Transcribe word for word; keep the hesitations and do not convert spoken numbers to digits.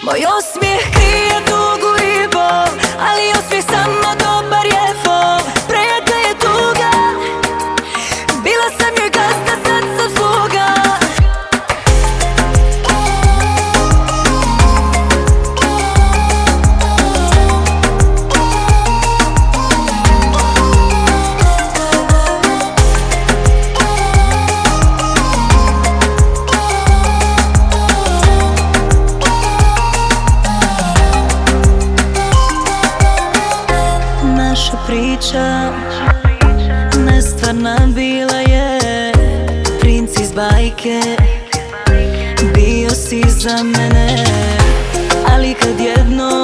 Moj osmijeh krije tugu i bol, ali osmijeh samo dobar je fol. Prijetnja je tuga, bila sam joj gazda, sad sam sluga. Naša priča nestvarna bila je, princ iz bajke, bio si za mene. Ali kad jedno